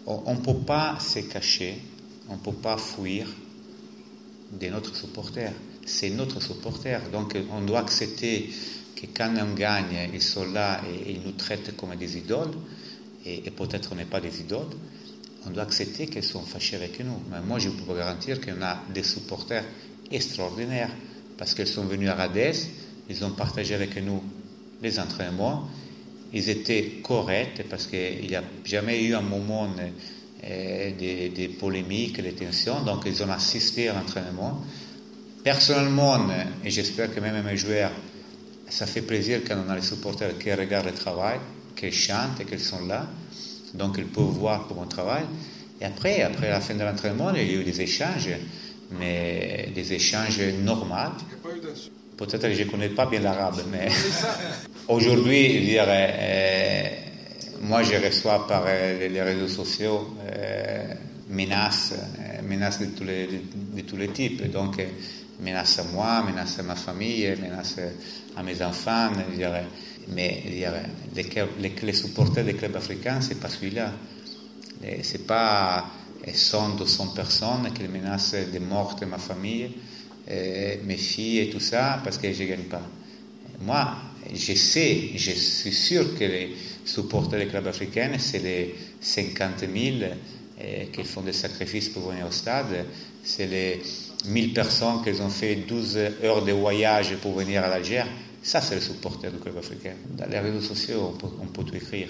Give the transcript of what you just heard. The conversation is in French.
on ne peut pas se cacher, on ne peut pas fuir de notre supporter. C'est notre supporter. Donc on doit accepter que quand on gagne, ils sont là et ils nous traitent comme des idoles, et peut-être on n'est pas des idoles. On doit accepter qu'ils sont fâchés avec nous. Mais moi, je peux vous garantir qu'on a des supporters extraordinaires, parce qu'ils sont venus à Radez, ils ont partagé avec nous les entraînements, ils étaient corrects, parce qu'il n'y a jamais eu un moment de polémique, de tension, donc ils ont assisté à l'entraînement. Personnellement, et j'espère que même mes joueurs, ça fait plaisir quand on a les supporters qui regardent le travail, qui chantent et qui sont là, donc ils peuvent voir pour mon travail. Et après la fin de l'entraînement, il y a eu des échanges, mais des échanges normaux. Peut-être que je ne connais pas bien l'arabe, mais aujourd'hui, moi je reçois par les réseaux sociaux menaces de tous les types. Donc, menaces à moi, menaces à ma famille, menaces à mes enfants. Mais les supporters des clubs africains, c'est pas celui-là. C'est pas 100, 200 personnes qui menacent de mort de ma famille, mes filles et tout ça, parce que je ne gagne pas. Moi, je suis sûr que les supporters des clubs africains, c'est les 50 000 qui font des sacrifices pour venir au stade, c'est les 1000 personnes qui ont fait 12 heures de voyage pour venir à l'Algérie. Ça, c'est les supporters du club africain. Dans les réseaux sociaux, on peut tout écrire.